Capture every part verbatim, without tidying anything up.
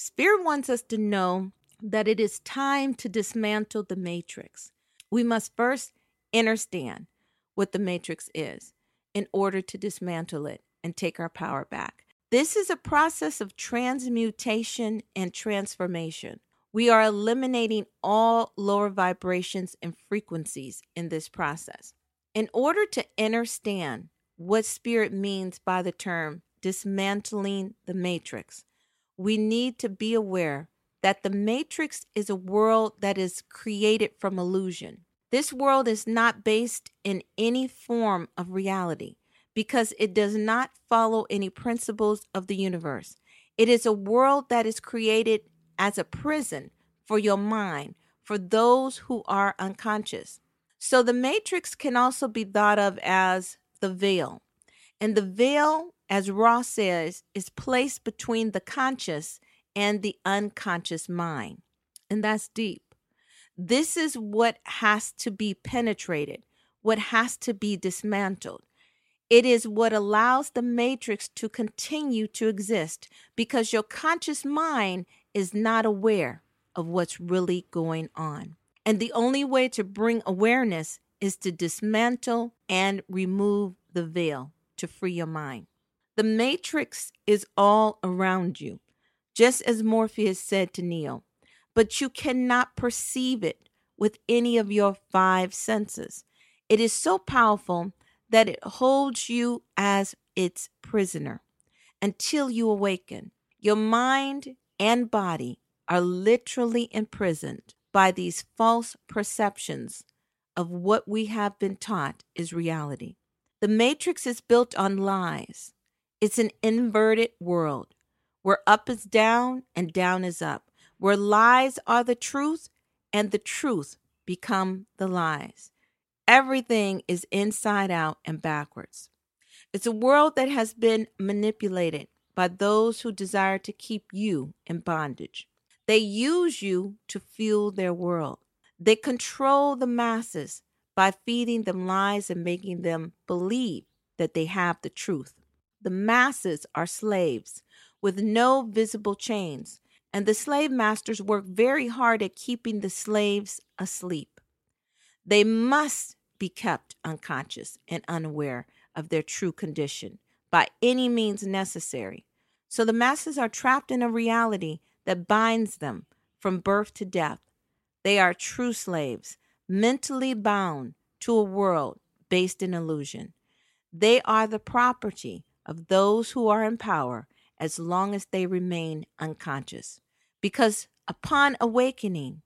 Spirit wants us to know that it is time to dismantle the matrix. We must first understand what the matrix is in order to dismantle it and take our power back. This is a process of transmutation and transformation. We are eliminating all lower vibrations and frequencies in this process. In order to understand what Spirit means by the term dismantling the matrix, we need to be aware that the matrix is a world that is created from illusion. This world is not based in any form of reality because it does not follow any principles of the universe. It is a world that is created as a prison for your mind, for those who are unconscious. So the matrix can also be thought of as the veil. And the veil, as Ross says, is placed between the conscious and the unconscious mind. And that's deep. This is what has to be penetrated, what has to be dismantled. It is what allows the matrix to continue to exist because your conscious mind is not aware of what's really going on. And the only way to bring awareness is to dismantle and remove the veil to free your mind. The matrix is all around you, just as Morpheus said to Neo, but you cannot perceive it with any of your five senses. It is so powerful that it holds you as its prisoner until you awaken. Your mind and body are literally imprisoned by these false perceptions of what we have been taught is reality. The matrix is built on lies. It's an inverted world where up is down and down is up, where lies are the truth and the truth become the lies. Everything is inside out and backwards. It's a world that has been manipulated by those who desire to keep you in bondage. They use you to fuel their world. They control the masses by feeding them lies and making them believe that they have the truth. The masses are slaves with no visible chains, and the slave masters work very hard at keeping the slaves asleep. They must be kept unconscious and unaware of their true condition by any means necessary. So the masses are trapped in a reality that binds them from birth to death. They are true slaves, mentally bound to a world based in illusion. They are the property of those who are in power as long as they remain unconscious. Because upon awakening,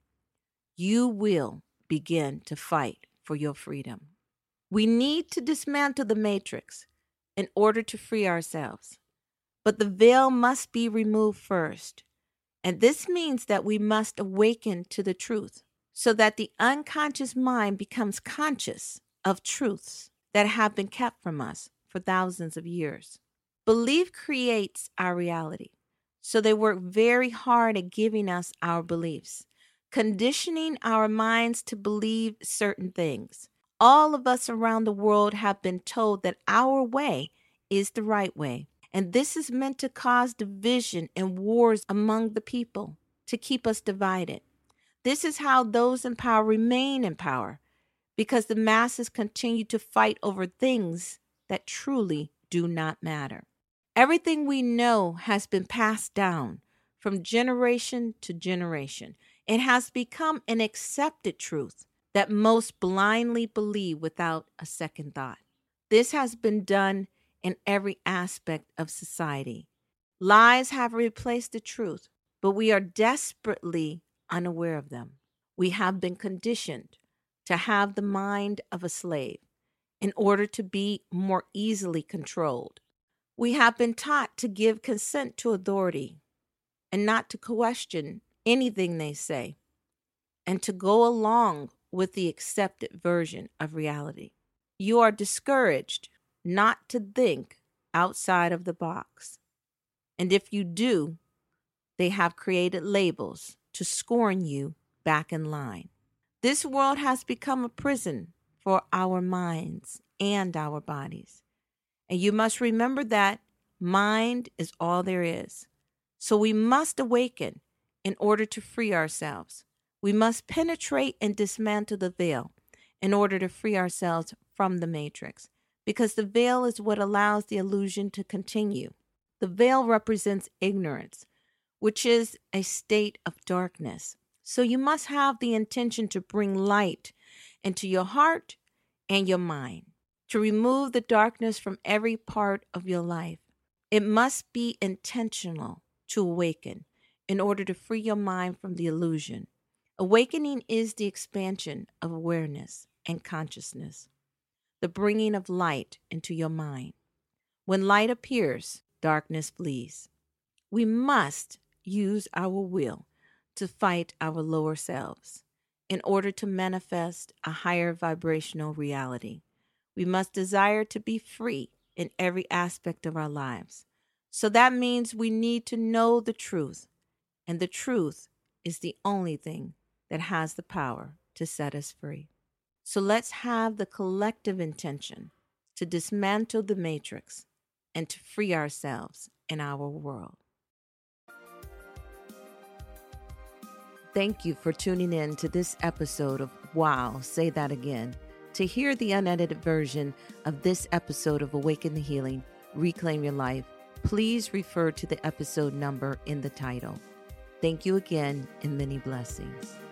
you will begin to fight for your freedom. We need to dismantle the matrix in order to free ourselves. But the veil must be removed first. And this means that we must awaken to the truth so that the unconscious mind becomes conscious of truths that have been kept from us for thousands of years. Belief creates our reality. So they work very hard at giving us our beliefs, conditioning our minds to believe certain things. All of us around the world have been told that our way is the right way. And this is meant to cause division and wars among the people, to keep us divided. This is how those in power remain in power, because the masses continue to fight over things that truly do not matter. Everything we know has been passed down from generation to generation. It has become an accepted truth that most blindly believe without a second thought. This has been done in every aspect of society. Lies have replaced the truth, but we are desperately unaware of them. We have been conditioned to have the mind of a slave in order to be more easily controlled. We have been taught to give consent to authority and not to question anything they say, and to go along with the accepted version of reality. You are discouraged not to think outside of the box. And if you do, they have created labels to scorn you back in line. This world has become a prison for our minds and our bodies. And you must remember that mind is all there is. So we must awaken in order to free ourselves. We must penetrate and dismantle the veil in order to free ourselves from the matrix, because the veil is what allows the illusion to continue. The veil represents ignorance, which is a state of darkness. So you must have the intention to bring light into your heart and your mind, to remove the darkness from every part of your life. It must be intentional to awaken in order to free your mind from the illusion. Awakening is the expansion of awareness and consciousness, the bringing of light into your mind. When light appears, darkness flees. We must use our will to fight our lower selves in order to manifest a higher vibrational reality. We must desire to be free in every aspect of our lives. So that means we need to know the truth, and the truth is the only thing that has the power to set us free. So let's have the collective intention to dismantle the matrix and to free ourselves in our world. Thank you for tuning in to this episode of Wow, Say That Again. To hear the unedited version of this episode of Awaken the Healing, Reclaim Your Life, please refer to the episode number in the title. Thank you again, and many blessings.